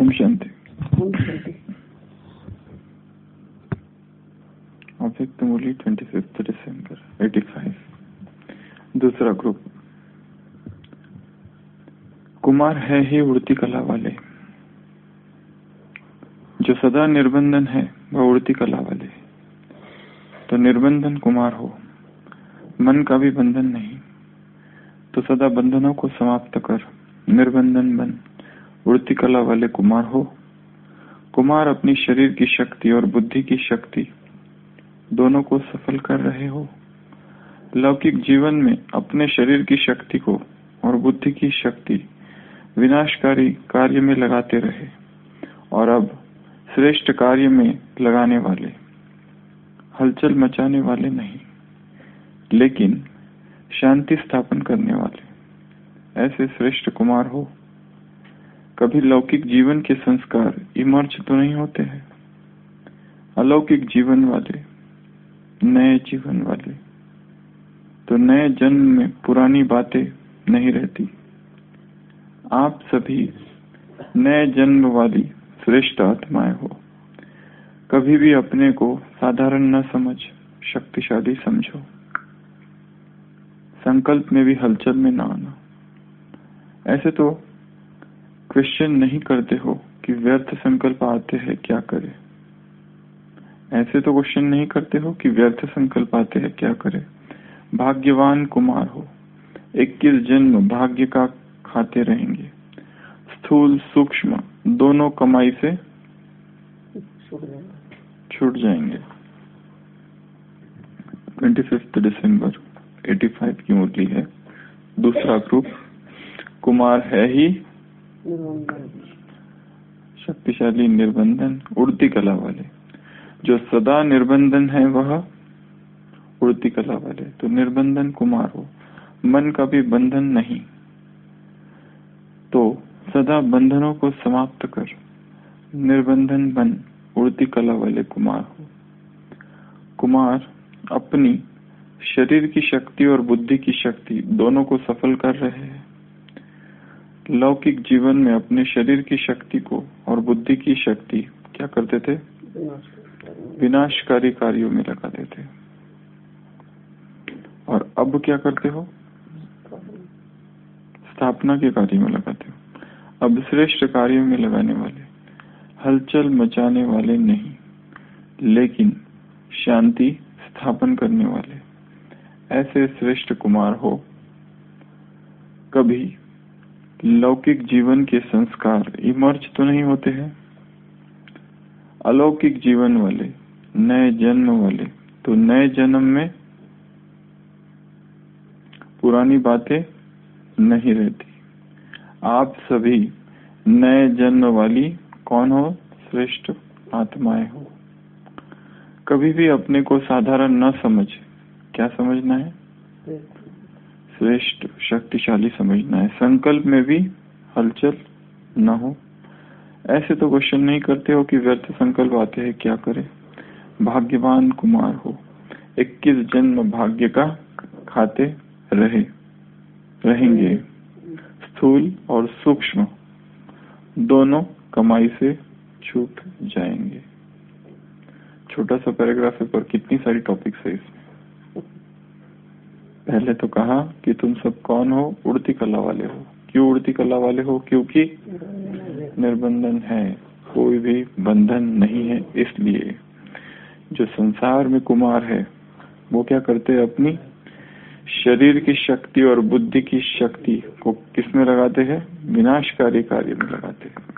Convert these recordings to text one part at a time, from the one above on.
ओम शांति। अव्यक्त मूली 25 दिसंबर 85। दूसरा ग्रुप कुमार है ही उड़ती कला वाले। जो सदा निर्बंधन है वह उड़ती कला वाले। तो निर्बंधन कुमार हो, मन का भी बंधन नहीं, तो सदा बंधनों को समाप्त कर निर्बंधन बन उड़ती कला वाले कुमार हो। कुमार अपनी शरीर की शक्ति और बुद्धि की शक्ति दोनों को सफल कर रहे हो। लौकिक जीवन में अपने शरीर की शक्ति को और बुद्धि की शक्ति विनाशकारी कार्य में लगाते रहे और अब श्रेष्ठ कार्य में लगाने वाले, हलचल मचाने वाले नहीं, लेकिन शांति स्थापन करने वाले ऐसे श्रेष्ठ कुमार हो। कभी लौकिक जीवन के संस्कार इमर्ज तो नहीं होते हैं। अलौकिक जीवन वाले, नए जीवन वाले, तो नए जन्म में पुरानी बातें नहीं रहती। आप सभी नए जन्म वाली श्रेष्ठ आत्माएं हो। कभी भी अपने को साधारण न समझ, शक्तिशाली समझो। संकल्प में भी हलचल में ना आना। ऐसे तो क्वेश्चन नहीं करते हो कि व्यर्थ संकल्प आते हैं क्या करे। ऐसे तो क्वेश्चन नहीं करते हो कि व्यर्थ संकल्प आते हैं क्या करे। भाग्यवान कुमार हो, 21 जन्म भाग्य का खाते रहेंगे। स्थूल सूक्ष्म दोनों कमाई से छूट जाएंगे। 25 दिसंबर 85 की मुरली है। दूसरा ग्रुप कुमार है ही शक्तिशाली निर्बंधन उड़ती कला वाले। जो सदा निर्बंधन है वह उड़ती कला वाले। तो निर्बंधन कुमार हो, मन का भी बंधन नहीं, तो सदा बंधनों को समाप्त कर निर्बंधन बन उड़ती कला वाले कुमार हो। कुमार अपनी शरीर की शक्ति और बुद्धि की शक्ति दोनों को सफल कर रहे हैं। लौकिक जीवन में अपने शरीर की शक्ति को और बुद्धि की शक्ति क्या करते थे? विनाशकारी कार्यों में लगाते थे। और अब क्या करते हो? स्थापना के कार्य में लगाते हो। अब श्रेष्ठ कार्यों में लगाने वाले, हलचल मचाने वाले नहीं, लेकिन शांति स्थापन करने वाले ऐसे श्रेष्ठ कुमार हो। कभी लौकिक जीवन के संस्कार इमर्ज तो नहीं होते हैं। अलौकिक जीवन वाले, नए जन्म वाले, तो नए जन्म में पुरानी बातें नहीं रहती। आप सभी नए जन्म वाली कौन हो? श्रेष्ठ आत्माएं हो। कभी भी अपने को साधारण न समझ, क्या समझना है? श्रेष्ठ शक्तिशाली समझना है। संकल्प में भी हलचल न हो। ऐसे तो क्वेश्चन नहीं करते हो कि व्यर्थ संकल्प आते हैं क्या करे। भाग्यवान कुमार हो, 21 जन्म भाग्य का खाते रहेंगे। स्थूल और सूक्ष्म दोनों कमाई से छूट जाएंगे। छोटा सा पैराग्राफ है पर कितनी सारी टॉपिक्स है इसमें। पहले तो कहा कि तुम सब कौन हो? उड़ती कला वाले हो। क्यों उड़ती कला वाले हो? क्योंकि निर्बंधन है, कोई भी बंधन नहीं है। इसलिए जो संसार में कुमार है वो क्या करते हैं? अपनी शरीर की शक्ति और बुद्धि की शक्ति को किस में लगाते हैं? विनाशकारी कार्य में लगाते हैं।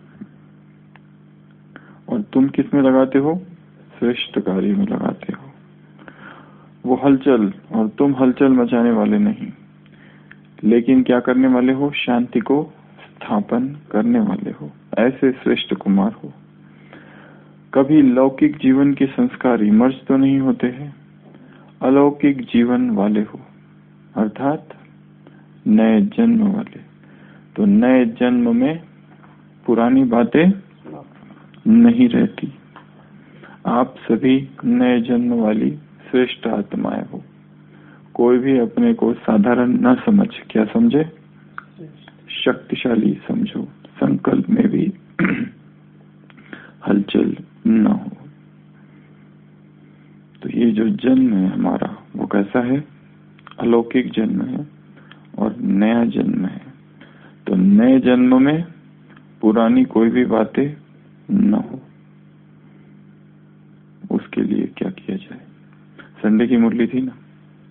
और तुम किस में लगाते हो? श्रेष्ठ कार्य में लगाते हो। वो हलचल और तुम हलचल मचाने वाले नहीं, लेकिन क्या करने वाले हो? शांति को स्थापन करने वाले हो। ऐसे श्रेष्ठ कुमार हो। कभी लौकिक जीवन के संस्कार इमर्ज तो नहीं होते हैं। अलौकिक जीवन वाले हो, अर्थात नए जन्म वाले। तो नए जन्म में पुरानी बातें नहीं रहती। आप सभी नए जन्म वाली श्रेष्ठ आत्माएं हो। कोई भी अपने को साधारण न समझ, क्या समझे? शक्तिशाली समझो। संकल्प में भी हलचल न हो। तो ये जो जन्म है हमारा, वो कैसा है? अलौकिक जन्म है और नया जन्म है। तो नए जन्म में पुरानी कोई भी बातें न हो, उसके लिए क्या किया जाए? संडे की मुरली थी ना,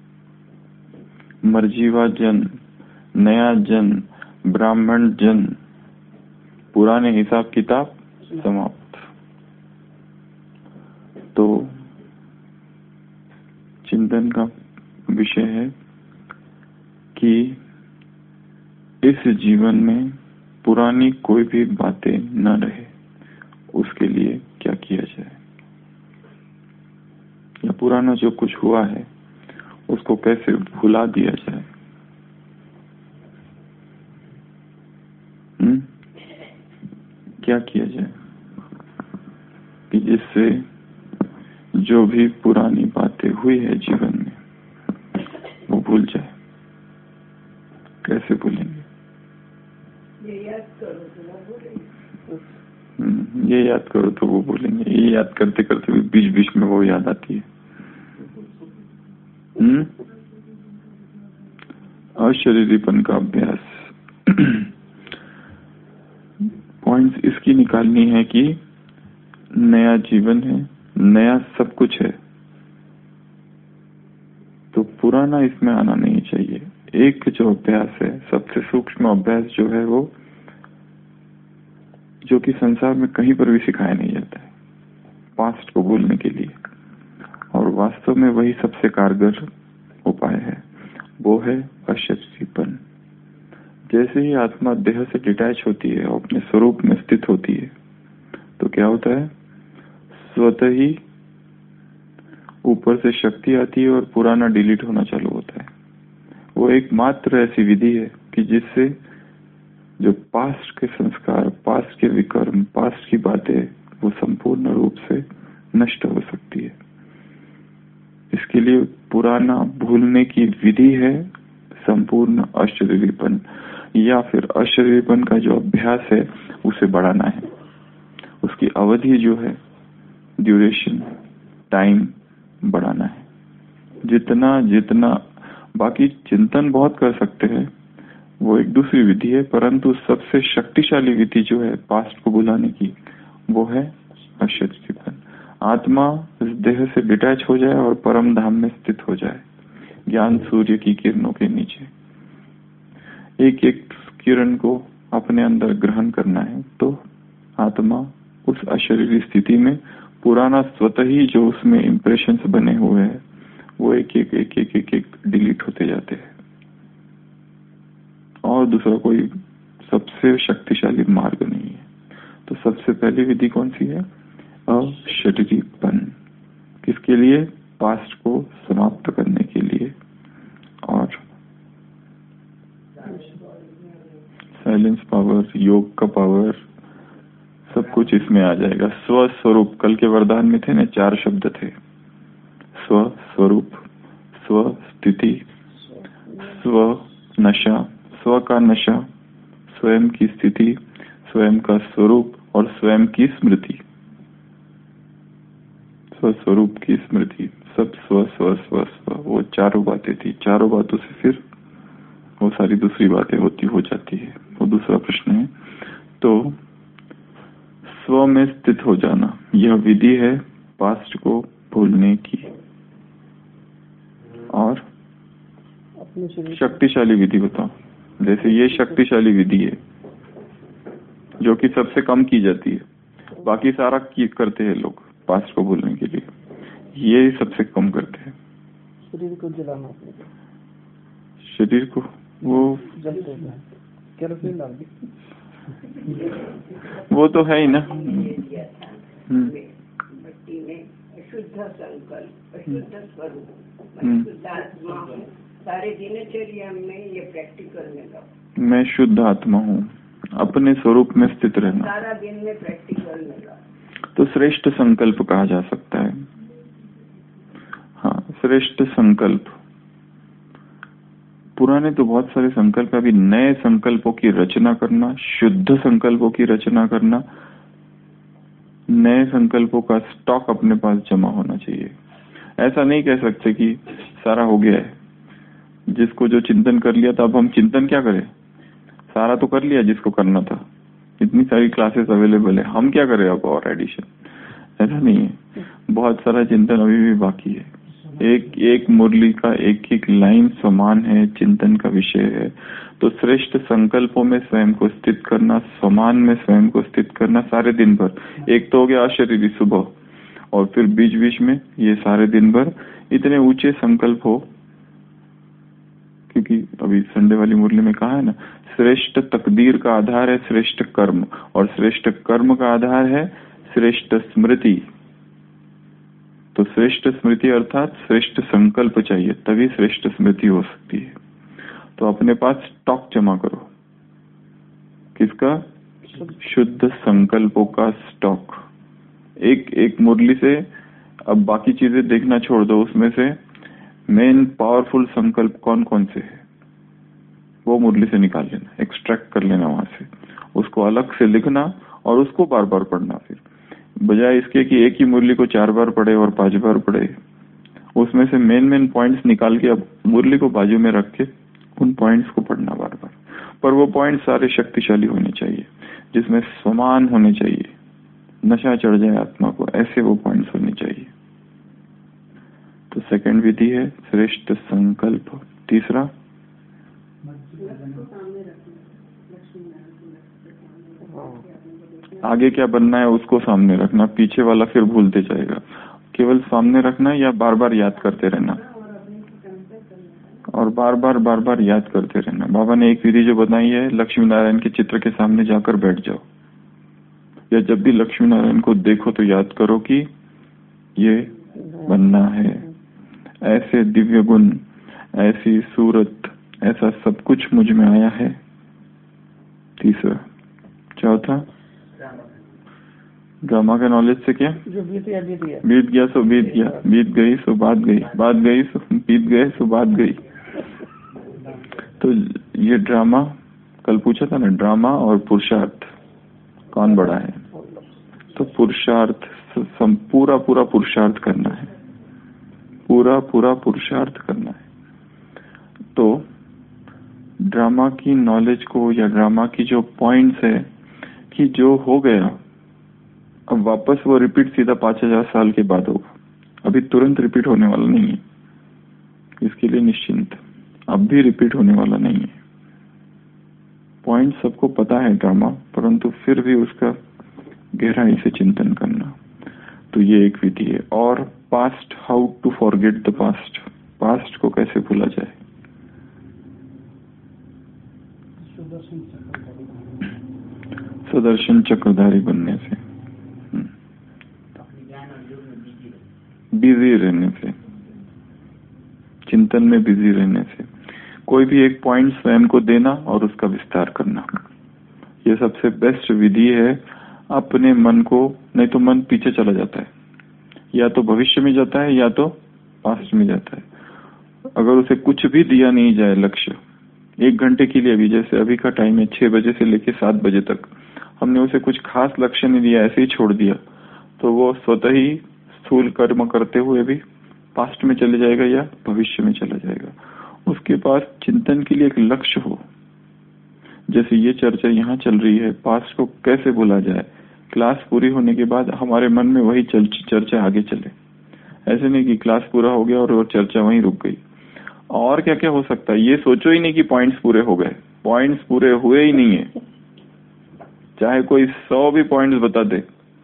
मर्जीवा जन, नया जन, ब्राह्मण जन, पुराने हिसाब किताब समाप्त। तो चिंतन का विषय है कि इस जीवन में पुरानी कोई भी बातें न रहे, उसके लिए क्या किया जाए? या पुराना जो कुछ हुआ है उसको कैसे भुला दिया जाए? क्या किया जाए कि जिससे जो भी पुरानी बातें हुई है जीवन में वो भूल जाए? कैसे भूलेंगे? ये याद करो तो वो बोलेंगे। ये याद करते करते भी बीच बीच में वो याद आती है। अशरीरीपन का अभ्यास। पॉइंट्स इसकी निकालनी है कि नया जीवन है, नया सब कुछ है, तो पुराना इसमें आना नहीं चाहिए। एक जो अभ्यास है, सबसे सूक्ष्म अभ्यास जो है वो, जो कि संसार में कहीं पर भी सिखाया नहीं जाता है, पास्ट को भूलने के लिए, और वास्तव में वही सबसे कारगर उपाय है, वो है अशरीरीपन। जैसे ही आत्मा देह से डिटैच होती है और अपने स्वरूप में स्थित होती है, तो क्या होता है? स्वतः ही ऊपर से शक्ति आती है और पुराना डिलीट होना चालू होता है। वो एकमात्र ऐसी विधि है कि जिससे जो पास्ट के संस्कार, पास्ट के विकर्म, पास्ट की बातें, वो संपूर्ण रूप से नष्ट हो सकती है। इसके लिए पुराना भूलने की विधि है संपूर्ण अशरीरीपन, या फिर अशरीरीपन का जो अभ्यास है उसे बढ़ाना है। उसकी अवधि जो है, ड्यूरेशन, टाइम बढ़ाना है। जितना जितना बाकी चिंतन बहुत कर सकते हैं, वो एक दूसरी विधि है, परंतु सबसे शक्तिशाली विधि जो है पास्ट को भुलाने की, वो है अशरीरीपन। आत्मा इस देह से डिटैच हो जाए और परम धाम में स्थित हो जाए, ज्ञान सूर्य की किरणों के नीचे। एक एक किरण को अपने अंदर ग्रहण करना है, तो आत्मा उस अशरीरी स्थिति में पुराना स्वतः ही जो उसमें इंप्रेशंस बने हुए हैं वो एक एक एक एक एक एक डिलीट होते जाते हैं। और दूसरा कोई सबसे शक्तिशाली मार्ग नहीं है। तो सबसे पहली विधि कौन सी है? अशरीरीपन। किसके लिए? पास्ट को समाप्त करने के लिए। और साइलेंस पावर, योग का पावर, सब कुछ इसमें आ जाएगा। स्व स्वरूप, कल के वरदान में थे ना, 4 शब्द थे। स्व स्वरूप, स्व स्थिति, स्व नशा, स्व का नशा, स्वयं की स्थिति, स्वयं का स्वरूप और स्वयं की स्मृति। स्व स्वरूप की स्मृति, सब स्व स्व स्व स्व, वो 4 बातें थी। 4 बातों से फिर वो सारी दूसरी बातें होती हो जाती है, वो दूसरा प्रश्न है। तो स्व में स्थित हो जाना, यह विधि है पास्ट को भूलने की। और शक्तिशाली विधि बताओ। जैसे ये शक्तिशाली विधि है जो कि सबसे कम की जाती है, बाकी सारा करते हैं लोग पास्ट को भूलने के लिए, ये सबसे कम करते हैं। शरीर को जलाना, शरीर को वो केरोसिन डाल दी, वो तो है ही ना। भक्ति में शुद्ध संकल्प, शुद्ध स्वरूप, शुद्ध आत्मा हूँ, सारे दिनचर्या में ये प्रैक्टिकल में लाओ। मैं शुद्ध आत्मा हूँ, अपने स्वरूप में स्थित रहना, सारा दिन में प्रैक्टिकल में लाओ। तो श्रेष्ठ संकल्प कहा जा सकता है। हाँ, श्रेष्ठ संकल्प पुराने तो बहुत सारे संकल्प, अभी नए संकल्पों की रचना करना, शुद्ध संकल्पों की रचना करना, नए संकल्पों का स्टॉक अपने पास जमा होना चाहिए। ऐसा नहीं कह सकते कि सारा हो गया है, जिसको जो चिंतन कर लिया था अब हम चिंतन क्या करें, सारा तो कर लिया जिसको करना था, इतनी सारी क्लासेस अवेलेबल है, हम क्या करें अब और एडिशन। ऐसा नहीं है, बहुत सारा चिंतन अभी भी बाकी है। एक एक मुरली का एक एक लाइन समान है, चिंतन का विषय है। तो श्रेष्ठ संकल्पों में स्वयं को स्थित करना, समान में स्वयं को स्थित करना सारे दिन भर। एक तो हो गया अशरीरी सुबह, और फिर बीच बीच में ये सारे दिन भर इतने ऊंचे संकल्प हो, क्योंकि अभी संडे वाली मुरली में कहा है ना, श्रेष्ठ तकदीर का आधार है श्रेष्ठ कर्म, और श्रेष्ठ कर्म का आधार है श्रेष्ठ स्मृति। तो श्रेष्ठ स्मृति अर्थात श्रेष्ठ संकल्प चाहिए, तभी श्रेष्ठ स्मृति हो सकती है। तो अपने पास स्टॉक जमा करो, किसका? शुद्ध संकल्पों का स्टॉक। एक एक मुरली से अब बाकी चीजें देखना छोड़ दो, उसमें से मेन पावरफुल संकल्प कौन कौन से है वो मुरली से निकाल लेना, एक्सट्रैक्ट कर लेना वहां से, उसको अलग से लिखना और उसको बार बार पढ़ना। फिर बजाय इसके कि एक ही मुरली को 4 बार पढ़े और 5 बार पढ़े, उसमें से मेन पॉइंट्स निकाल के अब मुरली को बाजू में रख के उन पॉइंट्स को पढ़ना बार बार। पर वो पॉइंट सारे शक्तिशाली होने चाहिए, जिसमें समान होने चाहिए, नशा चढ़ जाए आत्मा को, ऐसे वो पॉइंट्स होने चाहिए। तो सेकंड विधि है श्रेष्ठ संकल्प। तीसरा आगे क्या बनना है उसको सामने रखना, पीछे वाला फिर भूलते जाएगा। केवल सामने रखना या बार बार याद करते रहना, और बार बार याद करते रहना। बाबा ने एक विधि जो बताई है, लक्ष्मी नारायण के चित्र के सामने जाकर बैठ जाओ, या जब भी लक्ष्मी नारायण को देखो तो याद करो कि ये बनना है, ऐसे दिव्य गुण, ऐसी सूरत, ऐसा सब कुछ मुझ में आया है। तीसरा। चौथा ड्रामा के नॉलेज से क्या? जो बीत गया सो बीत गया, बीत गई सो बात गई, बात गई सो बीत गए सो बात गई। तो ये ड्रामा, कल पूछा था ना, ड्रामा और पुरुषार्थ कौन बड़ा है? तो पुरुषार्थ, पूरा पुरुषार्थ करना है, पूरा पुरुषार्थ करना है। तो ड्रामा की नॉलेज को, या ड्रामा की जो पॉइंट्स है कि जो हो गया अब वापस वो रिपीट सीधा 5000 साल के बाद होगा, अभी तुरंत रिपीट होने वाला नहीं है, इसके लिए निश्चिंत, अब भी रिपीट होने वाला नहीं है। पॉइंट सबको पता है ड्रामा, परंतु फिर भी उसका गहराई से चिंतन करना, तो ये एक विधि है। और past, how to forget the past, past को कैसे भूला जाए। सुदर्शन चक्रधारी बनने से, बिजी रहने से, चिंतन में बिजी रहने से, कोई भी एक पॉइंट स्वयं को देना और उसका विस्तार करना, ये सबसे बेस्ट विधि है अपने मन को। नहीं तो मन पीछे चला जाता है, या तो भविष्य में जाता है या तो पास्ट में जाता है। अगर उसे कुछ भी दिया नहीं जाए लक्ष्य, 1 घंटे के लिए भी, जैसे अभी का टाइम है 6 बजे से लेकर 7 बजे तक, हमने उसे कुछ खास लक्ष्य नहीं दिया, ऐसे ही छोड़ दिया, तो वो स्वतः ही स्थूल कर्म करते हुए भी पास्ट में चले जाएगा या भविष्य में चला जाएगा। उसके पास चिंतन के लिए एक लक्ष्य हो। जैसे ये चर्चा यहाँ चल रही है, पास्ट को कैसे भूला जाए, क्लास पूरी होने के बाद हमारे मन में वही चर्चा आगे चले। ऐसे नहीं कि क्लास पूरा हो गया और वो चर्चा वहीं रुक गई। और क्या क्या हो सकता है, ये सोचो ही नहीं कि पॉइंट्स पूरे हो गए, पॉइंट्स पूरे हुए ही नहीं है, चाहे कोई 100 भी पॉइंट्स बता दे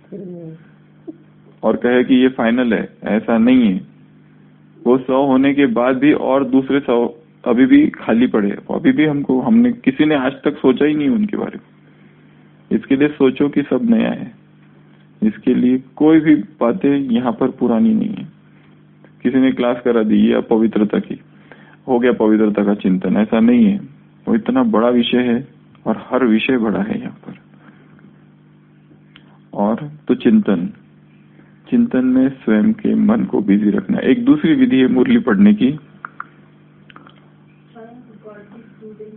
और कहे कि ये फाइनल है, ऐसा नहीं है। वो 100 होने के बाद भी और दूसरे 100 अभी भी खाली पड़े, अभी भी हमने किसी ने आज तक सोचा ही नहीं उनके बारे में। इसके लिए सोचो कि सब नया है, इसके लिए कोई भी बातें यहाँ पर पुरानी नहीं है। किसी ने क्लास करा दी या पवित्रता की, हो गया पवित्रता का चिंतन, ऐसा नहीं है। वो इतना बड़ा विषय है और हर विषय बड़ा है यहाँ पर। और तो चिंतन में स्वयं के मन को बिजी रखना। एक दूसरी विधि है मुरली पढ़ने की,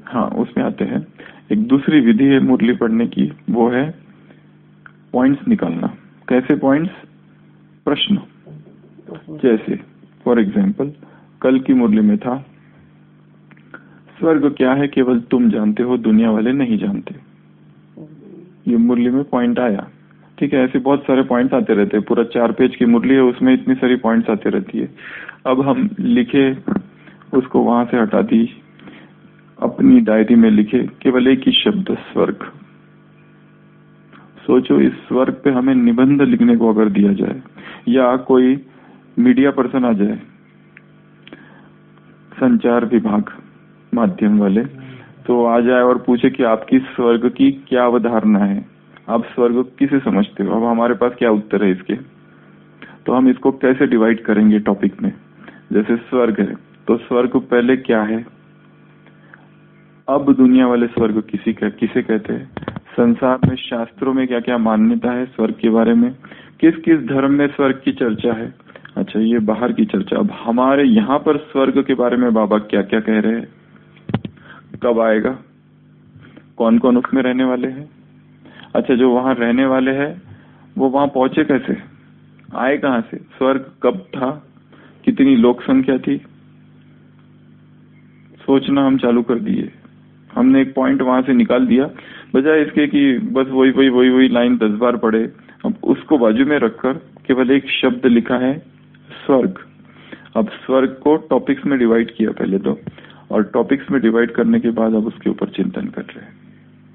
हाँ, उसमें आते हैं। एक दूसरी विधि है मुरली पढ़ने की, वो है पॉइंट्स निकालना। कैसे पॉइंट्स? प्रश्न। जैसे फॉर एग्जाम्पल कल की मुरली में था, स्वर्ग क्या है केवल तुम जानते हो, दुनिया वाले नहीं जानते। ये मुरली में पॉइंट आया, ठीक है। ऐसे बहुत सारे पॉइंट्स आते रहते हैं। पूरा 4 पेज की मुरली है, उसमें इतनी सारी पॉइंट्स आती रहती है। अब हम लिखे, उसको वहां से हटा दी, अपनी डायरी में लिखे केवल एक ही शब्द, स्वर्ग। सोचो, इस स्वर्ग पे हमें निबंध लिखने को अगर दिया जाए, या कोई मीडिया पर्सन आ जाए, संचार विभाग माध्यम वाले, तो आ जाए और पूछे कि आपकी स्वर्ग की क्या अवधारणा है, आप स्वर्ग किसे समझते हो। अब हमारे पास क्या उत्तर है इसके? तो हम इसको कैसे डिवाइड करेंगे टॉपिक में? जैसे स्वर्ग है, तो स्वर्ग पहले क्या है, अब दुनिया वाले स्वर्ग किसे कहते हैं, संसार में शास्त्रों में क्या क्या मान्यता है स्वर्ग के बारे में, किस किस धर्म में स्वर्ग की चर्चा है। अच्छा, ये बाहर की चर्चा। अब हमारे यहाँ पर स्वर्ग के बारे में बाबा क्या क्या कह रहे हैं, कब आएगा, कौन कौन उसमें रहने वाले हैं। अच्छा, जो वहां रहने वाले हैं वो वहां पहुंचे कैसे, आए कहां से, स्वर्ग कब था, कितनी लोक संख्या थी, सोचना हम चालू कर दिए। हमने एक पॉइंट वहां से निकाल दिया, बजाय इसके कि बस वही लाइन 10 बार पढ़े। अब उसको बाजू में रखकर केवल एक शब्द लिखा है, स्वर्ग। अब स्वर्ग को टॉपिक्स में डिवाइड किया पहले तो, और टॉपिक्स में डिवाइड करने के बाद अब उसके ऊपर चिंतन कर रहे हैं,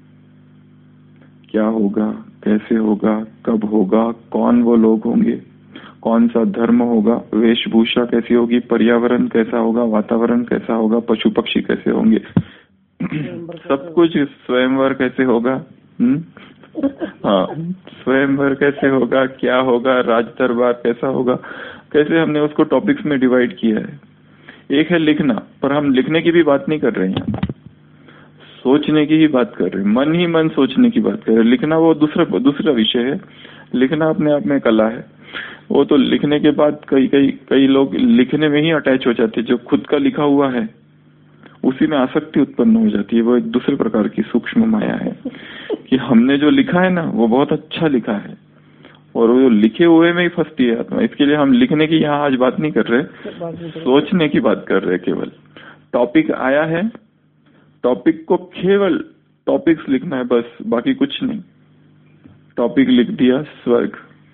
क्या होगा, कैसे होगा, कब होगा, कौन वो लोग होंगे, कौन सा धर्म होगा, वेशभूषा कैसी होगी, पर्यावरण कैसा होगा, वातावरण कैसा होगा, पशु पक्षी कैसे होंगे, सब कुछ। स्वयंवर कैसे होगा, हाँ, स्वयंवर कैसे होगा, क्या होगा, राज दरबार कैसा होगा, कैसे हमने उसको टॉपिक्स में डिवाइड किया है। एक है लिखना, पर हम लिखने की भी बात नहीं कर रहे हैं, सोचने की ही बात कर रहे हैं, मन ही मन सोचने की बात कर रहे हैं। लिखना वो दूसरा विषय है, लिखना अपने आप में कला है। वो तो लिखने के बाद कई लोग लिखने में ही अटैच हो जाते हैं, जो खुद का लिखा हुआ है उसी में आसक्ति उत्पन्न हो जाती है। वो एक दूसरे प्रकार की सूक्ष्म माया है कि हमने जो लिखा है ना वो बहुत अच्छा लिखा है, और वो लिखे हुए में ही फंसती है आत्मा। इसके लिए हम लिखने की यहाँ आज बात नहीं कर रहे, सोचने की बात कर रहे। केवल टॉपिक आया है, टॉपिक को केवल टॉपिक्स लिखना है बस, बाकी कुछ नहीं। टॉपिक लिख दिया स्वर्ग,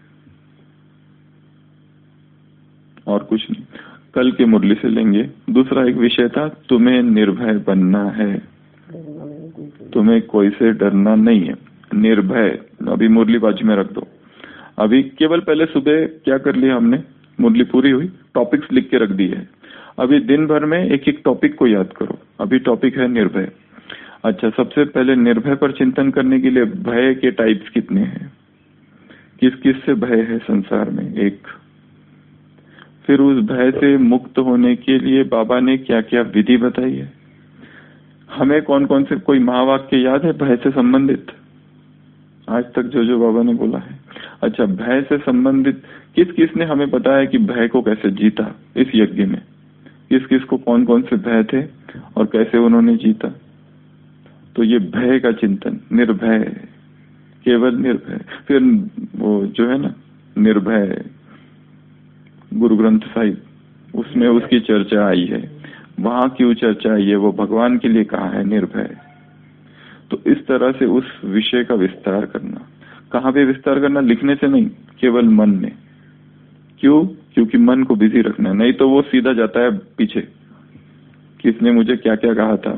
और कुछ नहीं। कल के मुरली से लेंगे। दूसरा एक विषय था, तुम्हें निर्भय बनना है, तुम्हें कोई से डरना नहीं है, निर्भय। अभी मुरली बाजू में रख दो। अभी केवल पहले सुबह क्या कर लिया हमने, मुरली पूरी हुई, टॉपिक्स लिख के रख दिए है। अभी दिन भर में एक एक टॉपिक को याद करो। अभी टॉपिक है निर्भय। अच्छा, सबसे पहले निर्भय पर चिंतन करने के लिए भय के टाइप्स कितने हैं, किस किस से भय है संसार में, एक। फिर उस भय से मुक्त होने के लिए बाबा ने क्या क्या विधि बताई है, हमें कौन कौन से, कोई महावाक्य याद है भय से संबंधित आज तक जो बाबा ने बोला है। अच्छा, भय से संबंधित किस किस ने हमें बताया कि भय को कैसे जीता इस यज्ञ में, किस किस को कौन कौन से भय थे और कैसे उन्होंने जीता। तो ये भय का चिंतन, निर्भय, केवल निर्भय। फिर वो जो है ना निर्भय, गुरु ग्रंथ साहिब, उसमें उसकी चर्चा आई है। वहां क्यों चर्चा आई है, वो भगवान के लिए कहा है निर्भय। तो इस तरह से उस विषय का विस्तार करना। कहाँ पे विस्तार करना, लिखने से नहीं, केवल मन में। क्यों? क्योंकि मन को बिजी रखना, नहीं तो वो सीधा जाता है पीछे, किसने मुझे क्या क्या कहा था,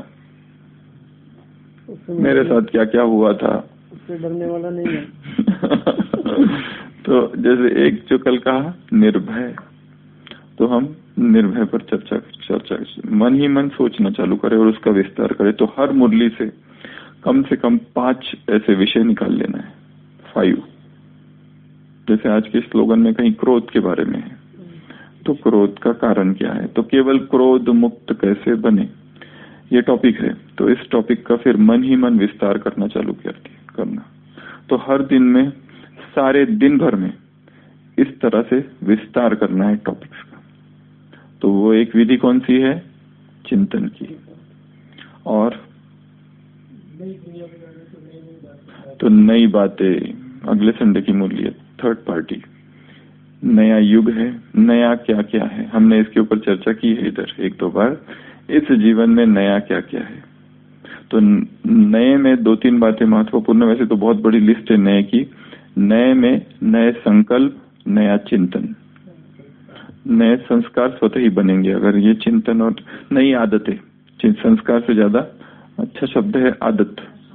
मेरे साथ क्या क्या हुआ था, उससे डरने वाला नहीं है। तो जैसे एक जो कल कहा निर्भय, तो हम निर्भय पर चर्चा मन ही मन सोचना चालू करें और उसका विस्तार करें। तो हर मुरली से कम 5 ऐसे विषय निकाल लेना है, 5। जैसे आज के स्लोगन में कहीं क्रोध के बारे में है, तो क्रोध का कारण क्या है, तो केवल क्रोध मुक्त कैसे बने, ये टॉपिक है। तो इस टॉपिक का फिर मन ही मन विस्तार करना चालू करना। तो हर दिन में, सारे दिन भर में इस तरह से विस्तार करना है टॉपिक्स का। तो वो एक विधि कौन सी है, चिंतन की। और तो नई बातें अगले संडे की मूल्य, थर्ड पार्टी, नया युग है, नया क्या क्या है, हमने इसके ऊपर चर्चा की है इधर 1-2 बार। इस जीवन में नया क्या क्या है, तो नए में 2-3 बातें महत्वपूर्ण। वैसे तो बहुत बड़ी लिस्ट है नए की। नए में नए संकल्प, नया चिंतन, नए संस्कार स्वतः ही बनेंगे अगर ये चिंतन और नई आदतें। संस्कार से ज्यादा अच्छा शब्द है आदत।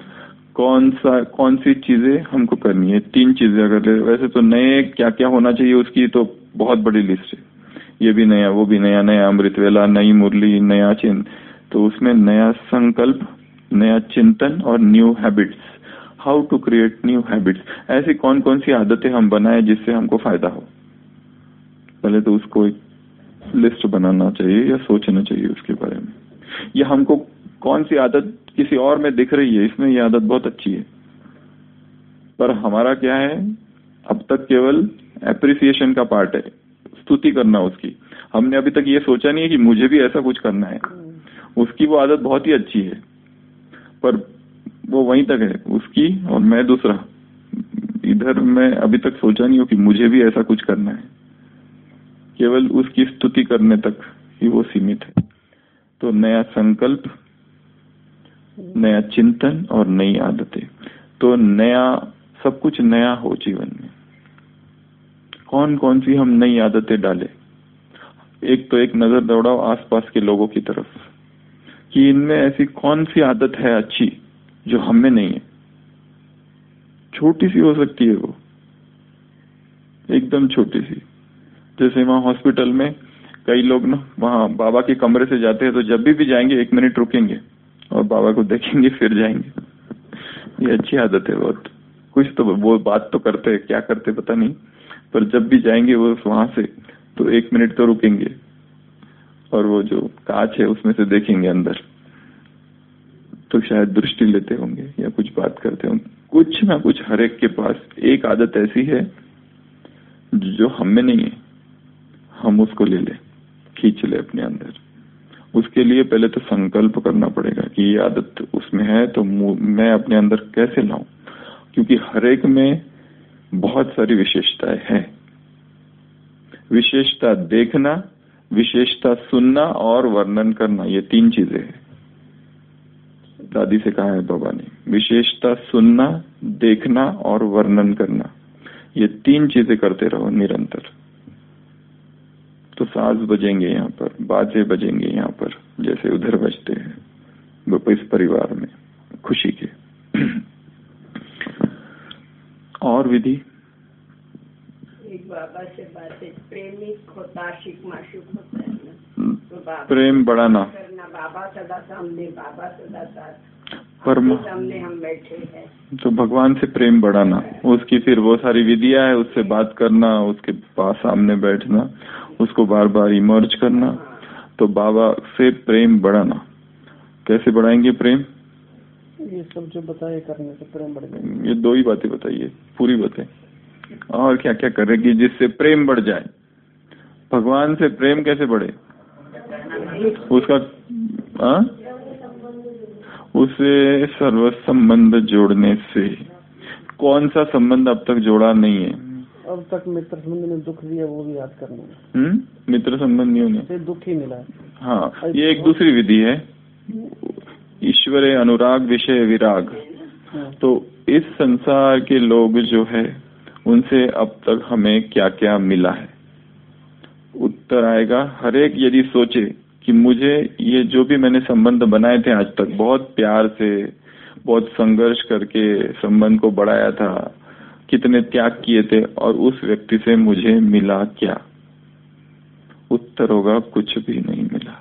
कौन सी चीजें हमको करनी है, 3 चीजें अगर वैसे तो नए क्या क्या होना चाहिए उसकी तो बहुत बड़ी लिस्ट है। ये भी नया, वो भी नया, नया अमृत वेला, नई मुरली, नया चिंतन। तो उसमें नया संकल्प, नया चिंतन और new habits. How to create new habits, ऐसी कौन कौन सी आदतें हम बनाए जिससे हमको फायदा हो। पहले तो उसको एक लिस्ट बनाना चाहिए या सोचना चाहिए उसके बारे में, या हमको कौन सी आदत किसी और में दिख रही है, इसमें ये आदत बहुत अच्छी है, पर हमारा क्या है अब तक केवल एप्रिसिएशन का पार्ट है, स्तुति करना उसकी। हमने अभी तक ये सोचा नहीं है कि मुझे भी ऐसा कुछ करना है। उसकी वो आदत बहुत ही अच्छी है, पर वो वहीं तक है उसकी, और मैं दूसरा। इधर मैं अभी तक सोचा नहीं हूँ कि मुझे भी ऐसा कुछ करना है, केवल उसकी स्तुति करने तक ही वो सीमित है। तो नया संकल्प, नया चिंतन और नई आदतें। तो नया, सब कुछ नया हो जीवन में। कौन कौन सी हम नई आदतें डालें। एक तो एक नजर दौड़ाओ आसपास के लोगों की तरफ कि इनमें ऐसी कौन सी आदत है अच्छी जो हमें नहीं है। छोटी सी हो सकती है वो, एकदम छोटी सी। जैसे वहां हॉस्पिटल में कई लोग ना वहां बाबा के कमरे से जाते हैं तो जब भी जाएंगे 1 मिनट रुकेंगे और बाबा को देखेंगे फिर जाएंगे। ये अच्छी आदत है बहुत। कुछ तो वो बात तो करते हैं, क्या करते पता नहीं, पर जब भी जाएंगे वो वहां से तो 1 मिनट तो रुकेंगे और वो जो कांच है उसमें से देखेंगे अंदर, तो शायद दृष्टि लेते होंगे या कुछ बात करते होंगे। कुछ ना कुछ हर एक के पास एक आदत ऐसी है जो हमें नहीं है, हम उसको ले ले, खींच ले अपने अंदर। उसके लिए पहले तो संकल्प करना पड़ेगा कि ये आदत उसमें है तो मैं अपने अंदर कैसे लाऊं, क्योंकि हर एक में बहुत सारी विशेषताएं हैं। विशेषता देखना, विशेषता सुनना और वर्णन करना, ये 3 चीजें हैं। दादी से कहा है बाबा ने, विशेषता सुनना, देखना और वर्णन करना, ये 3 चीजें करते रहो निरंतर। तो साज बजेंगे यहाँ पर, बाजे बजेंगे यहाँ पर, जैसे उधर बजते हैं इस परिवार में खुशी के। और विधि एक बाबा से बातें, प्रेमी होता आशिक माशूक होता है ना, तो बाबा प्रेम बढ़ाना करना, बाबा सदा सामने, बाबा सदा साथ, सामने हम बैठे हैं। तो भगवान से प्रेम बढ़ाना, उसकी फिर वो सारी विधियां है, उससे बात करना, उसके पास सामने बैठना, उसको बार बार इमर्ज करना। तो बाबा से प्रेम बढ़ाना, कैसे बढ़ाएंगे प्रेम? ये सब जो बताए करने से प्रेम बढ़ जाएगा। ये 2 ही बातें बताइए, पूरी बातें। और क्या क्या करेगी जिससे प्रेम बढ़ जाए? भगवान से प्रेम कैसे बढ़े? उसका उसे सर्व संबंध जोड़ने से। कौन सा संबंध अब तक जोड़ा नहीं है? अब तक मित्र संबंध ने दुख दिया, वो भी याद करना। मित्र संबंधियों ने दुख ही मिला। हाँ, ये एक दूसरी विधि है, ईश्वरे अनुराग विषय विराग। तो इस संसार के लोग जो है उनसे अब तक हमें क्या क्या मिला है, उत्तर आएगा। हर एक यदि सोचे कि मुझे ये जो भी मैंने संबंध बनाए थे आज तक, बहुत प्यार से, बहुत संघर्ष करके संबंध को बढ़ाया था, कितने त्याग किए थे, और उस व्यक्ति से मुझे मिला क्या? उत्तर होगा कुछ भी नहीं मिला।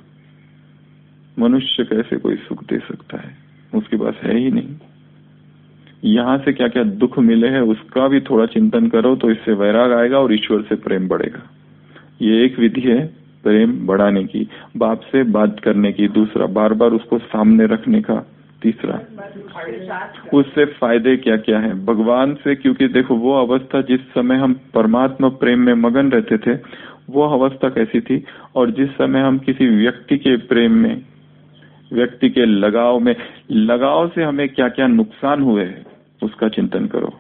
मनुष्य कैसे कोई सुख दे सकता है? उसके पास है ही नहीं। यहाँ से क्या क्या दुख मिले हैं उसका भी थोड़ा चिंतन करो तो इससे वैराग आएगा और ईश्वर से प्रेम बढ़ेगा। ये एक विधि है प्रेम बढ़ाने की, बाप से बात करने की, दूसरा बार बार उसको सामने रखने का, तीसरा उससे फायदे क्या क्या हैं भगवान से। क्योंकि देखो वो अवस्था जिस समय हम परमात्मा प्रेम में मगन रहते थे वो अवस्था कैसी थी, और जिस समय हम किसी व्यक्ति के प्रेम में व्यक्ति के लगाव से हमें क्या क्या नुकसान हुए हैं उसका चिंतन करो।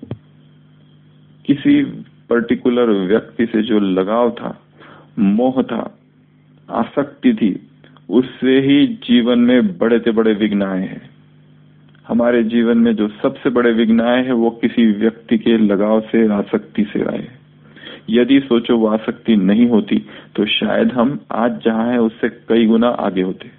किसी पर्टिकुलर व्यक्ति से जो लगाव था, मोह था, आसक्ति थी, उससे ही जीवन में बड़े से बड़े विघ्न आए हैं। हमारे जीवन में जो सबसे बड़े विघ्न आए हैं वो किसी व्यक्ति के लगाव से, आसक्ति से आए। यदि सोचो वो आसक्ति नहीं होती तो शायद हम आज जहां हैं उससे कई गुना आगे होते।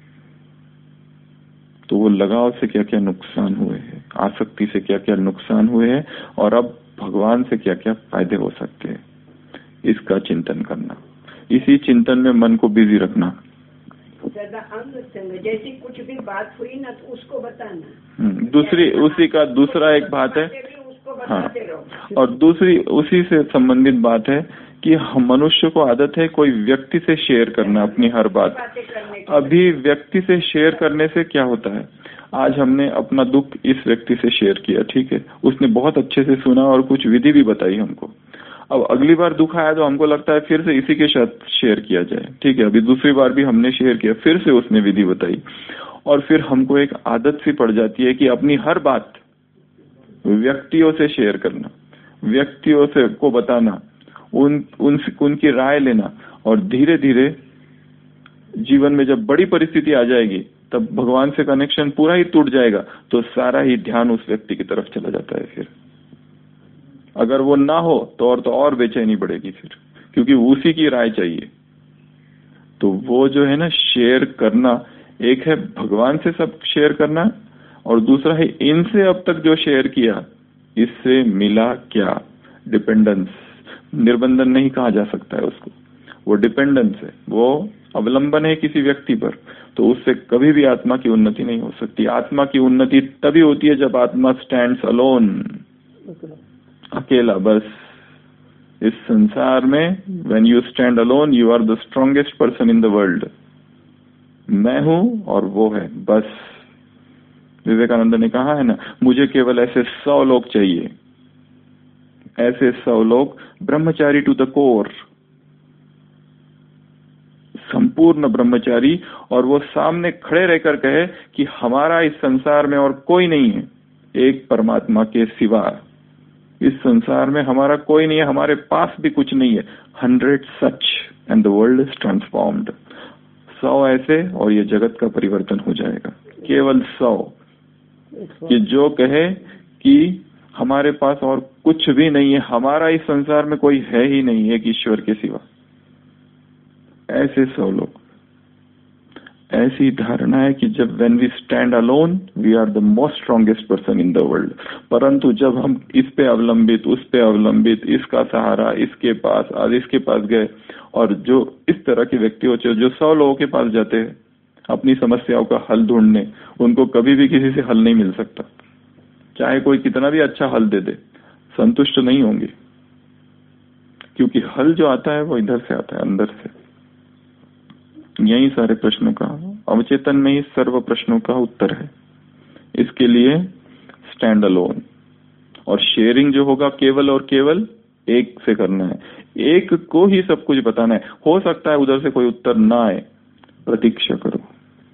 तो वो लगाव से क्या क्या नुकसान हुए हैं, आसक्ति से क्या क्या नुकसान हुए हैं, और अब भगवान से क्या क्या फायदे हो सकते हैं, इसका चिंतन करना। इसी चिंतन में मन को बिजी रखना। ज्यादा अंग संग, जैसी कुछ भी बात हुई ना तो उसको बताना। दूसरी उसी का दूसरा एक बात है, हाँ, और दूसरी उसी से संबंधित बात है कि मनुष्य को आदत है कोई व्यक्ति से शेयर करना अपनी हर बात। अभी व्यक्ति से शेयर करने से क्या होता है, आज हमने अपना दुख इस व्यक्ति से शेयर किया, ठीक है, उसने बहुत अच्छे से सुना और कुछ विधि भी बताई हमको। अब अगली बार दुख आया तो हमको लगता है फिर से इसी के साथ शेयर किया जाए, ठीक है। अभी दूसरी बार भी हमने शेयर किया, फिर से उसने विधि बताई, और फिर हमको एक आदत सी पड़ जाती है कि अपनी हर बात व्यक्तियों से शेयर करना, व्यक्तियों से को बताना, उनकी राय लेना, और धीरे धीरे जीवन में जब बड़ी परिस्थिति आ जाएगी तब भगवान से कनेक्शन पूरा ही टूट जाएगा, तो सारा ही ध्यान उस व्यक्ति की तरफ चला जाता है। फिर अगर वो ना हो तो और बेचैनी बढ़ेगी फिर, क्योंकि उसी की राय चाहिए। तो वो जो है ना शेयर करना, एक है भगवान से सब शेयर करना, और दूसरा है इनसे अब तक जो शेयर किया इससे मिला क्या, डिपेंडेंस। निर्बंधन नहीं कहा जा सकता है उसको, वो डिपेंडेंस है, वो अवलंबन है किसी व्यक्ति पर। तो उससे कभी भी आत्मा की उन्नति नहीं हो सकती। आत्मा की उन्नति तभी होती है जब आत्मा स्टैंड्स अलोन, अकेला। बस इस संसार में when you stand alone you are the strongest person in the world. मैं हूं और वो है, बस। विवेकानंद ने कहा है ना, मुझे केवल ऐसे 100 लोग चाहिए, ऐसे 100 लोग, ब्रह्मचारी टू द कोर, संपूर्ण ब्रह्मचारी, और वो सामने खड़े रहकर कहे कि हमारा इस संसार में और कोई नहीं है एक परमात्मा के सिवा। इस संसार में हमारा कोई नहीं है, हमारे पास भी कुछ नहीं है। 100 सच and the world is transformed. 100 ऐसे और ये जगत का परिवर्तन हो जाएगा। केवल 100 कि जो कहे कि हमारे पास और कुछ भी नहीं है, हमारा इस संसार में कोई है ही नहीं एक ईश्वर के सिवा। ऐसे 100 लोग। ऐसी धारणा है कि जब when we stand alone we are the most strongest person in the world. परंतु जब हम इस पे अवलंबित, उस पे अवलंबित, इसका सहारा, इसके पास आज इसके पास गए, और जो इस तरह के व्यक्ति होते हैं जो 100 लोगों के पास जाते हैं अपनी समस्याओं का हल ढूंढने, उनको कभी भी किसी से हल नहीं मिल सकता। चाहे कोई कितना भी अच्छा हल दे दे, संतुष्ट नहीं होंगे, क्योंकि हल जो आता है वो इधर से आता है, अंदर से। यही सारे प्रश्नों का, अवचेतन में ही सर्व प्रश्नों का उत्तर है। इसके लिए स्टैंड अलोन, और शेयरिंग जो होगा केवल और केवल एक से करना है। एक को ही सब कुछ बताना है। हो सकता है उधर से कोई उत्तर ना आए, प्रतीक्षा करो,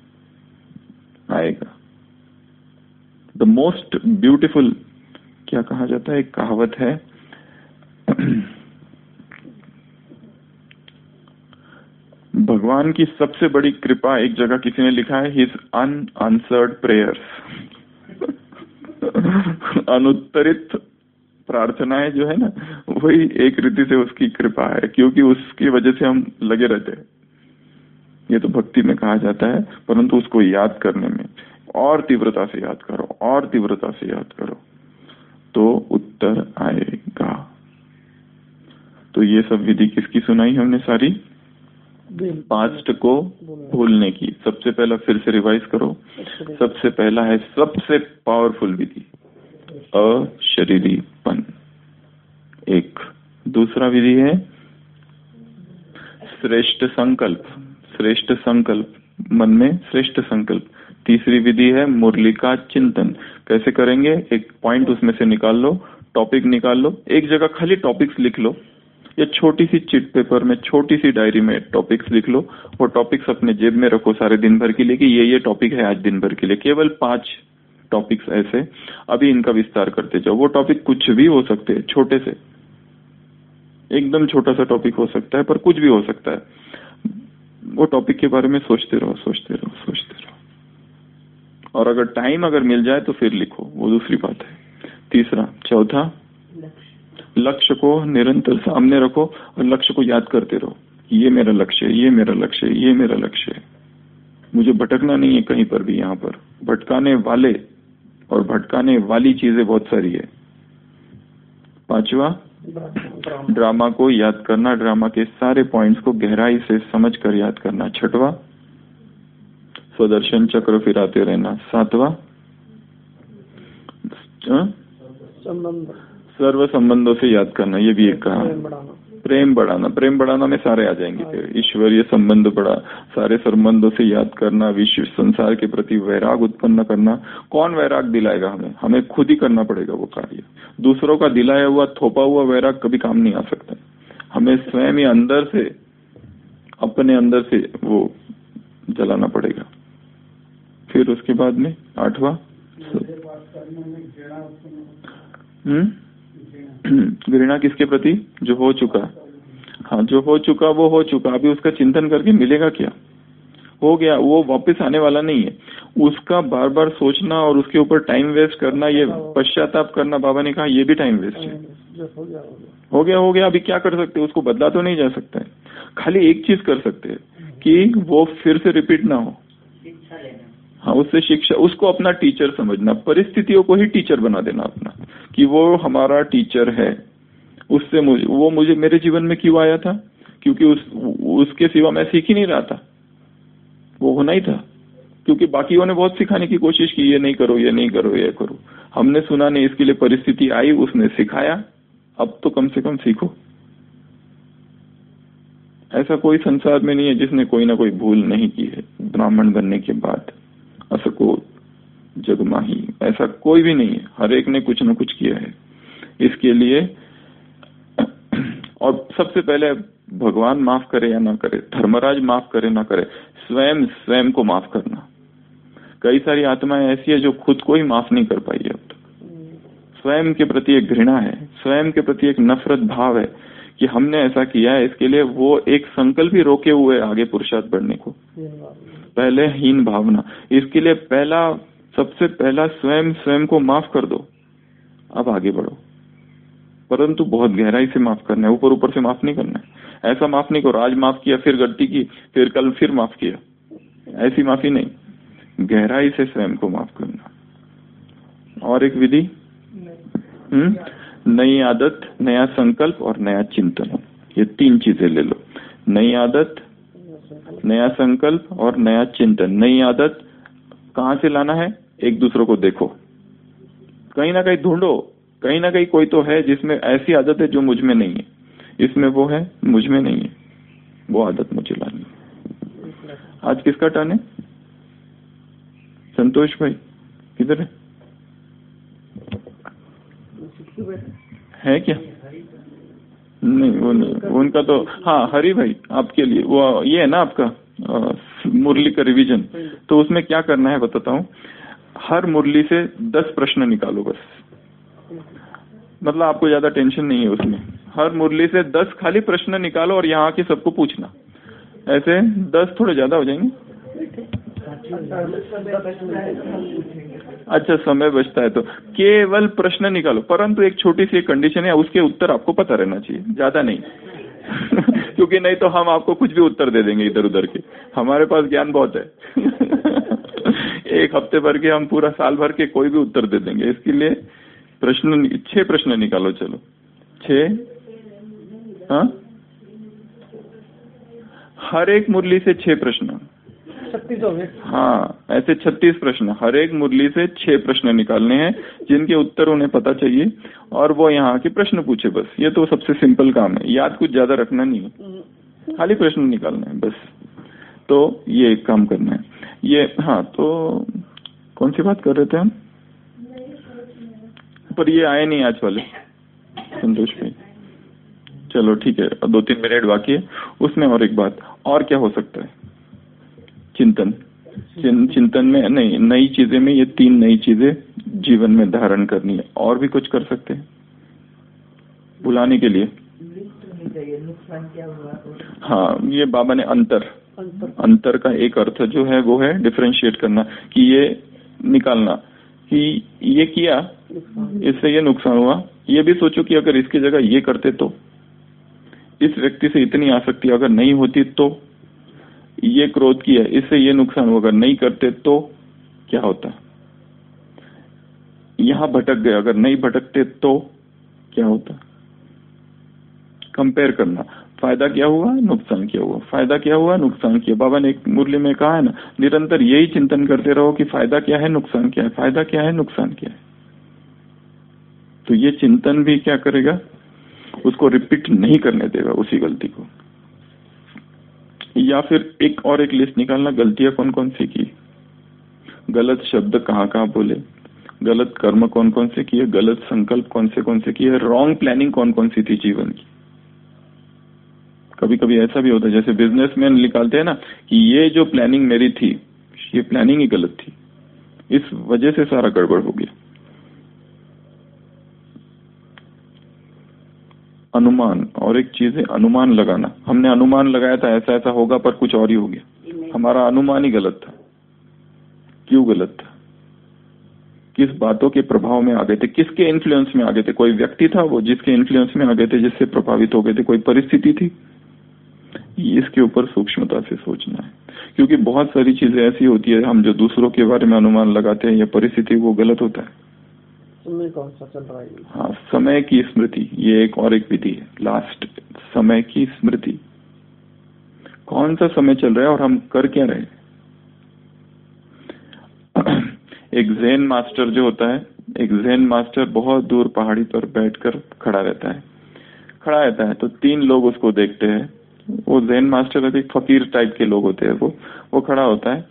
आएगा। द मोस्ट ब्यूटिफुल, क्या कहा जाता है, एक कहावत है, भगवान की सबसे बड़ी कृपा, एक जगह किसी ने लिखा है, हिज अनआंसर्ड प्रेयर्स। अनुत्तरित प्रार्थनाएं जो है ना, वही एक रीति से उसकी कृपा है, क्योंकि उसकी वजह से हम लगे रहते हैं। ये तो भक्ति में कहा जाता है, परंतु उसको याद करने में और तीव्रता से याद करो, और तीव्रता से याद करो, तो उत्तर आएगा। तो ये सब विधि किसकी सुनाई हमने सारी? पास्ट को भूलने की। सबसे पहला फिर से रिवाइज करो। सबसे पहला है सबसे पावरफुल विधि, अशरीरीपन। एक दूसरा विधि है श्रेष्ठ संकल्प, श्रेष्ठ संकल्प, मन में श्रेष्ठ संकल्प। तीसरी विधि है मुरली का चिंतन। कैसे करेंगे? एक पॉइंट उसमें से निकाल लो, टॉपिक निकाल लो, एक जगह खाली टॉपिक्स लिख लो, या छोटी सी चिट पेपर में, छोटी सी डायरी में टॉपिक्स लिख लो। वो टॉपिक्स अपने जेब में रखो सारे दिन भर के लिए कि ये टॉपिक है आज दिन भर के लिए। केवल 5 टॉपिक्स ऐसे, अभी इनका विस्तार करते जाओ। वो टॉपिक कुछ भी हो सकते हैं, छोटे से, एकदम छोटा सा टॉपिक हो सकता है, पर कुछ भी हो सकता है। वो टॉपिक के बारे में सोचते रहो, सोचते रहो, सोचते रहो। और अगर टाइम अगर मिल जाए तो फिर लिखो, वो दूसरी बात है। तीसरा, चौथा, लक्ष्य को निरंतर सामने रखो और लक्ष्य को याद करते रहो। ये मेरा लक्ष्य है, ये मेरा लक्ष्य है, ये मेरा लक्ष्य है। मुझे भटकना नहीं है कहीं पर भी। यहाँ पर भटकाने वाले और भटकाने वाली चीजें बहुत सारी है। 5वां, ड्रामा को याद करना, ड्रामा के सारे पॉइंट्स को गहराई से समझकर याद करना। 6वां, स्वदर्शन चक्र फिराते रहना। 7वां, सर्व संबंधों से याद करना, ये भी एक कहा। प्रेम बढ़ाना, प्रेम बढ़ाना में सारे आ जाएंगे फिर। ईश्वरीय संबंध बढ़ा, सारे संबंधों से याद करना। विश्व संसार के प्रति वैराग उत्पन्न करना। कौन वैराग दिलाएगा हमें? हमें खुद ही करना पड़ेगा वो कार्य। दूसरों का दिलाया हुआ, थोपा हुआ वैराग कभी काम नहीं आ सकता। हमें स्वयं ही अंदर से, अपने अंदर से वो जलाना पड़ेगा। फिर उसके बाद में 8वां, घृणा किसके प्रति? जो हो चुका। हाँ, जो हो चुका वो हो चुका, अभी उसका चिंतन करके मिलेगा क्या? हो गया, वो वापस आने वाला नहीं है। उसका बार बार सोचना और उसके ऊपर टाइम वेस्ट करना, ये पश्चाताप करना, बाबा ने कहा ये भी टाइम वेस्ट है। हो गया, हो गया, अभी क्या कर सकते? उसको बदला तो नहीं जा सकता है। खाली एक चीज कर सकते हैं कि वो फिर से रिपीट ना हो। हाँ, उससे शिक्षा, उसको अपना टीचर समझना, परिस्थितियों को ही टीचर बना देना अपना, कि वो हमारा टीचर है। उससे मुझे मेरे जीवन में क्यों आया था? क्योंकि उसके सिवा मैं सीख ही नहीं रहा था। वो होना ही था, क्योंकि बाकियों ने बहुत सिखाने की कोशिश की, ये नहीं करो, ये नहीं करो, ये करो। हमने सुना नहीं, इसके लिए परिस्थिति आई, उसने सिखाया। अब तो कम से कम सीखो। ऐसा कोई संसार में नहीं है जिसने कोई ना कोई भूल नहीं की है ब्राह्मण बनने के बाद। असको जगमाही, ऐसा कोई भी नहीं है। हर एक ने कुछ न कुछ किया है इसके लिए। और सबसे पहले भगवान माफ करे या ना करे, धर्मराज माफ करे ना करे, स्वयं को माफ करना। कई सारी आत्माएं ऐसी है जो खुद को ही माफ नहीं कर पाई है अब तक। स्वयं के प्रति एक घृणा है, स्वयं के प्रति एक नफरत भाव है कि हमने ऐसा किया है। इसके लिए वो एक संकल्प ही रोके हुए आगे पुरुषार्थ बढ़ने को। पहले हीन भावना, इसके लिए सबसे पहला स्वयं को माफ कर दो, अब आगे बढ़ो। परंतु बहुत गहराई से माफ करना है, ऊपर ऊपर से माफ नहीं करना है। ऐसा माफ नहीं करो, आज माफ किया, फिर गलती की, फिर कल फिर माफ किया, ऐसी माफी नहीं। गहराई से स्वयं को माफ करना। और एक विधि, नई आदत, नया संकल्प और नया चिंतन। ये 3 चीजें ले लो। नई आदत, नया संकल्प और नया चिंतन। नई आदत कहाँ से लाना है? एक दूसरे को देखो, कहीं ना कहीं ढूंढो, कहीं ना कहीं कोई तो है जिसमें ऐसी आदत है जो मुझ में नहीं है। इसमें वो है, मुझ में नहीं है, वो आदत मुझे लानी है। आज किसका टर्न है? संतोष भाई किधर है क्या? नहीं, वो नहीं, उनका तो, हाँ, हरि भाई आपके लिए वो ये है ना आपका मुरली का रिवीजन। तो उसमें क्या करना है बताता हूँ। हर मुरली से 10 प्रश्न निकालो बस। मतलब आपको ज्यादा टेंशन नहीं है उसमें। हर मुरली से 10 खाली प्रश्न निकालो और यहाँ के सबको पूछना। ऐसे 10 थोड़े ज्यादा हो जाएंगे। अच्छा, समय बचता है तो केवल प्रश्न निकालो, परंतु एक छोटी सी कंडीशन है, उसके उत्तर आपको पता रहना चाहिए, ज्यादा नहीं। क्योंकि नहीं तो हम आपको कुछ भी उत्तर दे देंगे इधर उधर के। हमारे पास ज्ञान बहुत है। एक हफ्ते भर के, हम पूरा साल भर के कोई भी उत्तर दे देंगे। इसके लिए 6 प्रश्न निकालो। चलो 6, हाँ, हर एक मुरली से 6 प्रश्न। 36 हो गए। हाँ, ऐसे 36 प्रश्न, हर एक मुरली से 6 प्रश्न निकालने हैं जिनके उत्तर उन्हें पता चाहिए, और वो यहाँ के प्रश्न पूछे बस। ये तो सबसे सिंपल काम है, याद कुछ ज्यादा रखना नहीं है, खाली प्रश्न निकालना है बस। तो ये एक काम करना है ये। हाँ, तो कौन सी बात कर रहे थे हम? पर ये आए नहीं आज वाले संतोष भाई। चलो ठीक है, 2-3 मिनट बाकी है, उसमें और एक बात और क्या हो सकता है? चिंतन चिंतन में नहीं, नई चीजें में ये 3 नई चीजें जीवन में धारण करनी है। और भी कुछ कर सकते हैं बुलाने के लिए? नुकसान क्या हुआ? हाँ, ये बाबा ने अंतर का एक अर्थ जो है वो है डिफरेंशिएट करना, कि ये निकालना कि ये किया इससे ये नुकसान हुआ। ये भी सोचो कि अगर इसकी जगह ये करते तो, इस व्यक्ति से इतनी आसक्ति अगर नहीं होती तो, ये क्रोध किया इससे ये नुकसान हुआ, अगर नहीं करते तो क्या होता? यहां भटक गए, अगर नहीं भटकते तो क्या होता? कंपेयर करना, फायदा क्या हुआ, नुकसान क्या हुआ, फायदा क्या हुआ, नुकसान क्या। बाबा ने एक मुरली में कहा है ना, निरंतर यही चिंतन करते रहो कि फायदा क्या है, नुकसान क्या है, फायदा क्या है, नुकसान क्या है। तो ये चिंतन भी क्या करेगा, उसको रिपीट नहीं करने देगा उसी गलती को। या फिर एक लिस्ट निकालना, गलतियां कौन कौन सी की, गलत शब्द कहाँ कहाँ बोले, गलत कर्म कौन कौन से किए, गलत संकल्प कौन से किए, रॉन्ग प्लानिंग कौन कौन सी थी जीवन की। कभी कभी ऐसा भी होता है, जैसे बिजनेसमैन निकालते हैं ना कि ये जो प्लानिंग मेरी थी, ये प्लानिंग ही गलत थी, इस वजह से सारा गड़बड़ हो गया। अनुमान, और एक चीज है अनुमान लगाना। हमने अनुमान लगाया था ऐसा ऐसा होगा, पर कुछ और ही हो गया, हमारा अनुमान ही गलत था। क्यों गलत था? किस बातों के प्रभाव में आ गए थे, किसके इन्फ्लुएंस में आ गए थे? कोई व्यक्ति था वो जिसके इन्फ्लुएंस में आ गए थे, जिससे प्रभावित हो गए थे, कोई परिस्थिति थी? इसके ऊपर सूक्ष्मता से सोचना है, क्योंकि बहुत सारी चीजें ऐसी होती है हम जो दूसरों के बारे में अनुमान लगाते हैं या परिस्थिति, वो गलत होता है। समय कौन सा चल रहा है? हाँ, समय की स्मृति, ये एक विधि है लास्ट, समय की स्मृति। कौन सा समय चल रहा है और हम कर क्या रहे? एक ज़ेन मास्टर जो होता है, एक ज़ेन मास्टर बहुत दूर पहाड़ी पर बैठकर खड़ा रहता है तो 3 लोग उसको देखते हैं। वो ज़ेन मास्टर एक फकीर टाइप के लोग होते हैं, वो खड़ा होता है,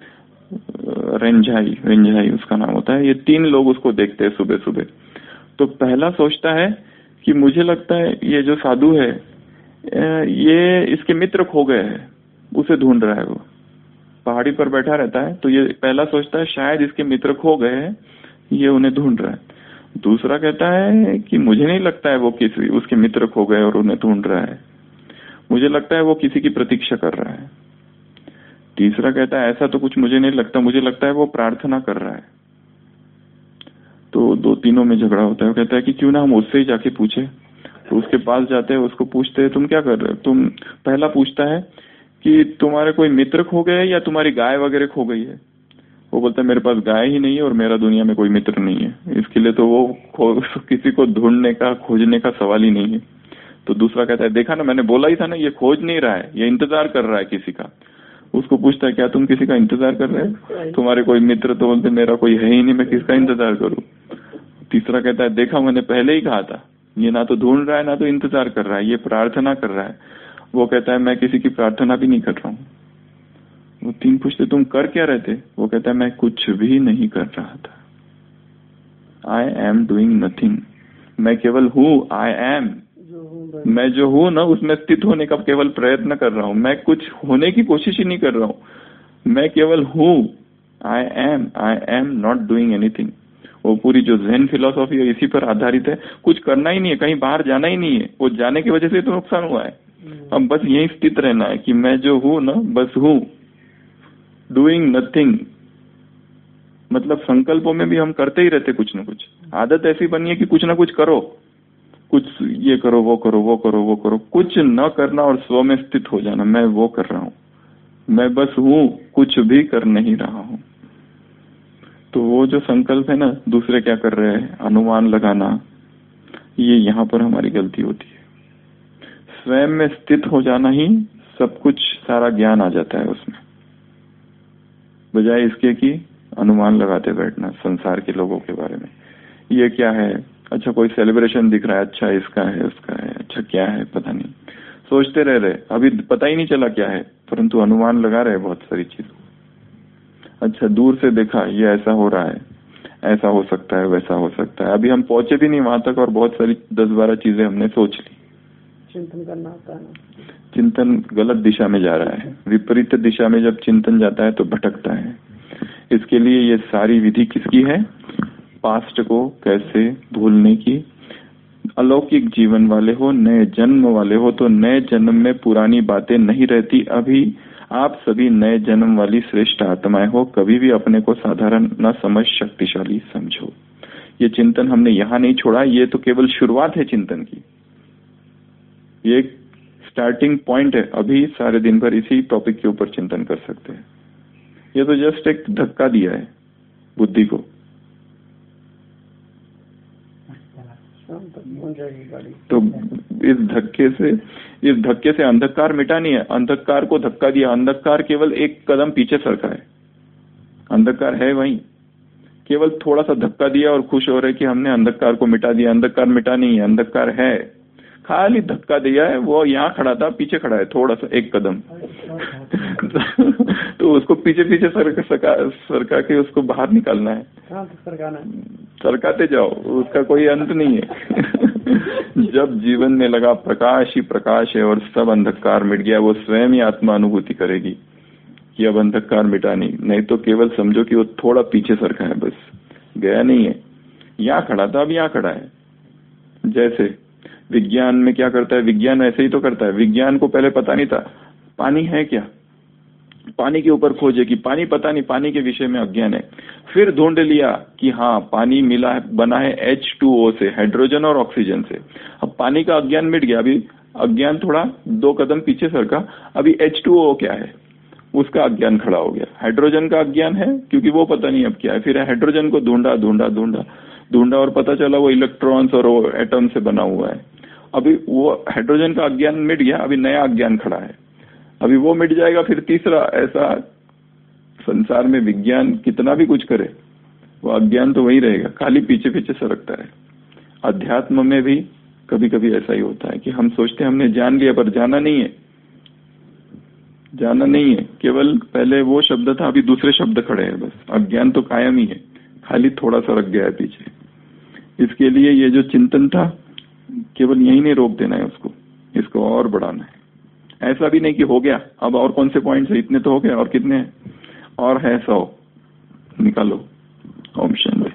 रेंझाई उसका नाम होता है। ये 3 लोग उसको देखते हैं सुबह सुबह। तो पहला सोचता है कि मुझे लगता है ये जो साधु है, ये इसके मित्र खो गए हैं, उसे ढूंढ रहा है। वो पहाड़ी पर बैठा रहता है, तो ये पहला सोचता है शायद इसके मित्र खो गए हैं, ये उन्हें ढूंढ रहा है। दूसरा कहता है कि मुझे नहीं लगता है वो किसी उसके मित्र खो गए और उन्हें ढूंढ रहा है, मुझे लगता है वो किसी की प्रतीक्षा कर रहा है। तीसरा कहता है ऐसा तो कुछ मुझे नहीं लगता, मुझे लगता है वो प्रार्थना कर रहा है। तो 2-3 में झगड़ा होता है। वो कहता है कि क्यों ना हम उससे ही जाके पूछे। तो उसके पास जाते हैं, उसको पूछते हैं तुम क्या कर रहे हो। तुम पहला पूछता है कि तुम्हारे कोई मित्र खो गए या तुम्हारी गाय वगैरह खो गई है। वो बोलता है मेरे पास गाय ही नहीं है और मेरा दुनिया में कोई मित्र नहीं है, इसके लिए तो वो किसी को ढूंढने का खोजने का सवाल ही नहीं है। तो दूसरा कहता है देखा ना, मैंने बोला ही था ना, ये खोज नहीं रहा है, ये इंतजार कर रहा है किसी का। उसको पूछता है क्या तुम किसी का इंतजार कर रहे हो, तुम्हारे कोई मित्र? तो बोलते मेरा कोई है ही नहीं, मैं किसका इंतजार करूं। तीसरा कहता है देखा, मैंने पहले ही कहा था, ये ना तो ढूंढ रहा है ना तो इंतजार कर रहा है, ये प्रार्थना कर रहा है। वो कहता है मैं किसी की प्रार्थना भी नहीं कर रहा हूँ। वो 3 पूछते तुम कर क्या रहे थे। वो कहता है मैं कुछ भी नहीं कर रहा था, आई एम डूइंग नथिंग। मैं केवल हूँ, आई एम, मैं जो हूँ ना उसमें स्थित होने का केवल प्रयत्न कर रहा हूँ, मैं कुछ होने की कोशिश ही नहीं कर रहा हूँ, मैं केवल हूँ। I am not doing anything. वो पूरी जो ज़ेन फिलॉसफी है इसी पर आधारित है। कुछ करना ही नहीं है, कहीं बाहर जाना ही नहीं है, वो जाने की वजह से तो नुकसान हुआ है। अब बस यही स्थित रहना है कि मैं जो हूँ ना बस हूँ, डूइंग नथिंग। मतलब संकल्पों में भी हम करते ही रहते कुछ न कुछ। आदत ऐसी बनी है कि कुछ ना कुछ करो, कुछ ये करो, वो करो, वो करो, वो करो, कुछ न करना और स्व में स्थित हो जाना। मैं वो कर रहा हूँ, मैं बस हूँ, कुछ भी कर नहीं रहा हूँ। तो वो जो संकल्प है ना, दूसरे क्या कर रहे हैं, अनुमान लगाना, ये यहाँ पर हमारी गलती होती है। स्वयं में स्थित हो जाना ही सब कुछ, सारा ज्ञान आ जाता है उसमें, बजाय इसके कि अनुमान लगाते बैठना संसार के लोगों के बारे में। ये क्या है, अच्छा कोई सेलिब्रेशन दिख रहा है, अच्छा इसका है उसका है, अच्छा क्या है पता नहीं, सोचते रह रहे, अभी पता ही नहीं चला क्या है, परंतु अनुमान लगा रहे बहुत सारी चीजों। अच्छा दूर से देखा ये ऐसा हो रहा है, ऐसा हो सकता है, वैसा हो सकता है, अभी हम पहुंचे भी नहीं वहां तक और बहुत सारी 10-12 चीजें हमने सोच ली। चिंतन करना आता है ना, चिंतन गलत दिशा में जा रहा है। विपरीत दिशा में जब चिंतन जाता है तो भटकता है। इसके लिए ये सारी विधि किसकी है? पास्ट को कैसे भूलने की। अलौकिक जीवन वाले हो, नए जन्म वाले हो, तो नए जन्म में पुरानी बातें नहीं रहती। अभी आप सभी नए जन्म वाली श्रेष्ठ आत्माएं हो। कभी भी अपने को साधारण न समझ, शक्तिशाली समझो। ये चिंतन हमने यहाँ नहीं छोड़ा, ये तो केवल शुरुआत है चिंतन की। ये एक स्टार्टिंग पॉइंट है। अभी सारे दिन भर इसी टॉपिक के ऊपर चिंतन कर सकते हैं। ये तो जस्ट एक धक्का दिया है बुद्धि को। तो इस धक्के से अंधकार मिटा नहीं है। अंधकार को धक्का दिया। अंधकार केवल एक कदम पीछे सरका है। अंधकार है वहीं, केवल थोड़ा सा धक्का दिया और खुश हो रहे कि हमने अंधकार को मिटा दिया। अंधकार मिटा नहीं है, अंधकार है, खाली धक्का दिया है। वो यहाँ खड़ा था, पीछे खड़ा है थोड़ा सा, एक कदम। तो उसको पीछे पीछे सरका के उसको बाहर निकालना है। सरकाते जाओ, उसका कोई अंत नहीं है। जब जीवन में लगा प्रकाश ही प्रकाश है और सब अंधकार मिट गया, वो स्वयं ही आत्मा अनुभूति करेगी कि अब अंधकार मिटा नहीं तो केवल समझो कि वो थोड़ा पीछे सरका है, बस गया नहीं है। यहाँ खड़ा था, अब यहाँ खड़ा है। जैसे विज्ञान में क्या करता है, विज्ञान ऐसे ही तो करता है। विज्ञान को पहले पता नहीं था पानी है क्या, पानी के ऊपर खोजे कि पानी पता नहीं, पानी के विषय में अज्ञान है। फिर ढूंढ लिया कि हाँ पानी मिला है, बना है H2O से, हाइड्रोजन और ऑक्सीजन से। अब पानी का अज्ञान मिट गया। अभी अज्ञान थोड़ा 2 कदम पीछे सरका। अभी H2O क्या है उसका अज्ञान खड़ा हो गया। हाइड्रोजन का अज्ञान है क्योंकि वो पता नहीं अब क्या है। फिर हाइड्रोजन को ढूंढा और पता चला वो इलेक्ट्रॉन्स और वो एटम से बना हुआ है। अभी वो हाइड्रोजन का अज्ञान मिट गया, अभी नया अज्ञान खड़ा है। अभी वो मिट जाएगा, फिर तीसरा। ऐसा संसार में विज्ञान कितना भी कुछ करे, वो अज्ञान तो वही रहेगा, खाली पीछे पीछे सरकता है। अध्यात्म में भी कभी कभी ऐसा ही होता है कि हम सोचते हैं हमने जान लिया, पर जाना नहीं है। केवल पहले वो शब्द था, अभी दूसरे शब्द खड़े हैं। बस अज्ञान तो कायम ही है, खाली थोड़ा सा रख गया है पीछे। इसके लिए ये जो चिंतन था, केवल यही नहीं रोक देना है उसको, इसको और बढ़ाना है। ऐसा भी नहीं कि हो गया, अब और कौन से पॉइंट्स है, इतने तो हो गए, और कितने हैं, और है 100, निकालो। ओम शांति।